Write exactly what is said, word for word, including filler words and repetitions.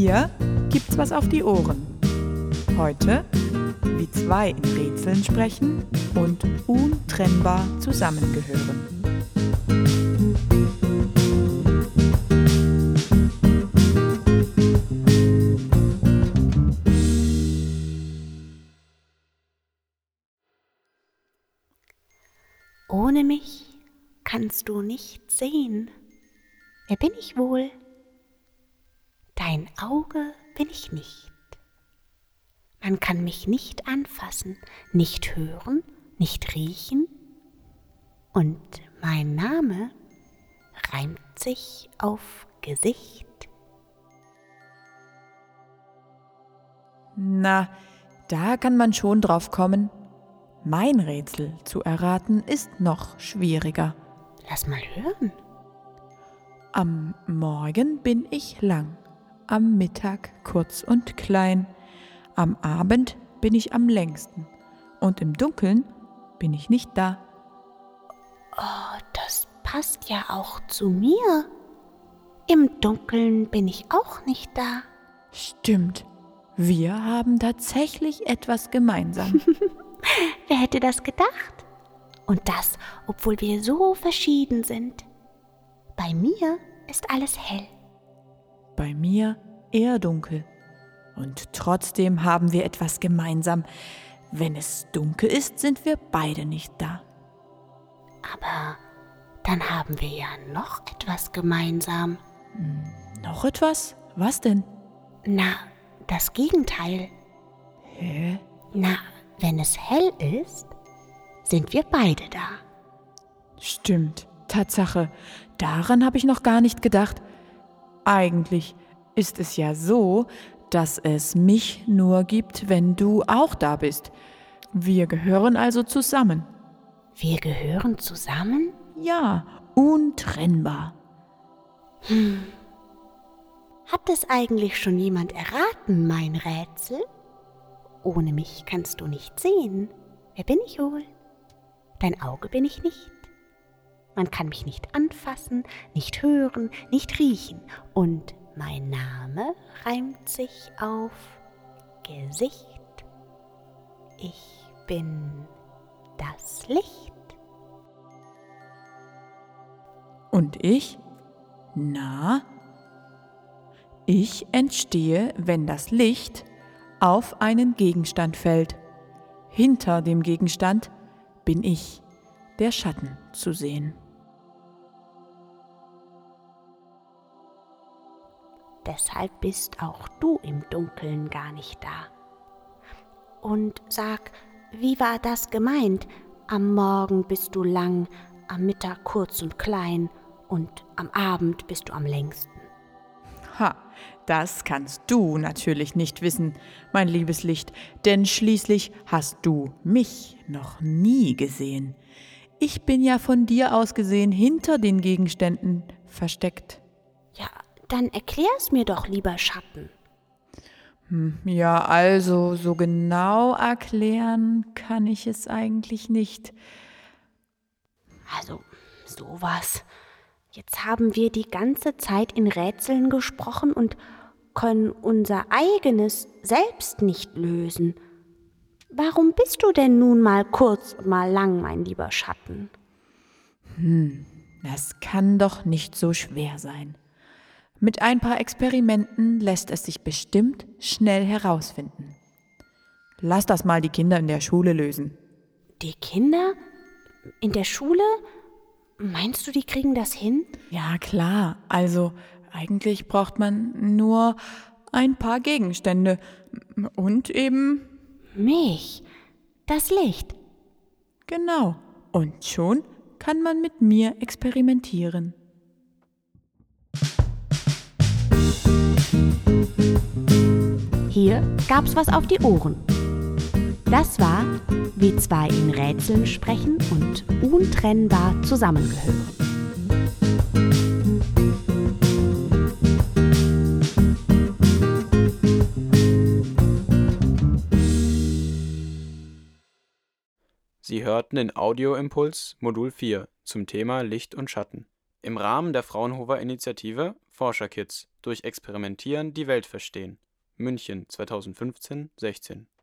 Hier gibt's was auf die Ohren. Heute, wie zwei in Rätseln sprechen und untrennbar zusammengehören. Ohne mich kannst du nicht sehen. Wer bin ich wohl? Dein Auge bin ich nicht. Man kann mich nicht anfassen, nicht hören, nicht riechen. Und mein Name reimt sich auf Gesicht. Na, da kann man schon drauf kommen. Mein Rätsel zu erraten ist noch schwieriger. Lass mal hören. Am Morgen bin ich lang, am Mittag kurz und klein, am Abend bin ich am längsten und im Dunkeln bin ich nicht da. Oh, das passt ja auch zu mir. Im Dunkeln bin ich auch nicht da. Stimmt, wir haben tatsächlich etwas gemeinsam. Wer hätte das gedacht? Und das, obwohl wir so verschieden sind. Bei mir ist alles hell. Bei mir eher dunkel. Und trotzdem haben wir etwas gemeinsam. Wenn es dunkel ist, sind wir beide nicht da. Aber dann haben wir ja noch etwas gemeinsam. Hm, noch etwas? Was denn? Na, das Gegenteil. Hä? Na, wenn es hell ist, sind wir beide da. Stimmt, Tatsache. Daran habe ich noch gar nicht gedacht. Eigentlich ist es ja so, dass es mich nur gibt, wenn du auch da bist. Wir gehören also zusammen. Wir gehören zusammen? Ja, untrennbar. Hm. Hat es eigentlich schon jemand erraten, mein Rätsel? Ohne mich kannst du nicht sehen. Wer bin ich wohl? Dein Auge bin ich nicht. Man kann mich nicht anfassen, nicht hören, nicht riechen. Und mein Name reimt sich auf Gesicht. Ich bin das Licht. Und ich? Na? Ich entstehe, wenn das Licht auf einen Gegenstand fällt. Hinter dem Gegenstand bin ich, der Schatten, zu sehen. Deshalb bist auch du im Dunkeln gar nicht da. Und sag, wie war das gemeint? Am Morgen bist du lang, am Mittag kurz und klein und am Abend bist du am längsten. Ha, das kannst du natürlich nicht wissen, mein liebes Licht, denn schließlich hast du mich noch nie gesehen. Ich bin ja von dir aus gesehen hinter den Gegenständen versteckt. Ja, dann erklär's mir doch, lieber Schatten. Hm, ja, also so genau erklären kann ich es eigentlich nicht. Also, sowas. Jetzt haben wir die ganze Zeit in Rätseln gesprochen und können unser eigenes selbst nicht lösen. Warum bist du denn nun mal kurz und mal lang, mein lieber Schatten? Hm, das kann doch nicht so schwer sein. Mit ein paar Experimenten lässt es sich bestimmt schnell herausfinden. Lass das mal die Kinder in der Schule lösen. Die Kinder? In der Schule? Meinst du, die kriegen das hin? Ja, klar. Also eigentlich braucht man nur ein paar Gegenstände und eben... Mich, das Licht. Genau. Und schon kann man mit mir experimentieren. Hier gab's was auf die Ohren. Das war, wie zwei in Rätseln sprechen und untrennbar zusammengehören. Sie hörten den Audioimpuls Modul vier zum Thema Licht und Schatten. Im Rahmen der Fraunhofer-Initiative Forscherkids durch Experimentieren die Welt verstehen. München zweitausendfünfzehn sechzehn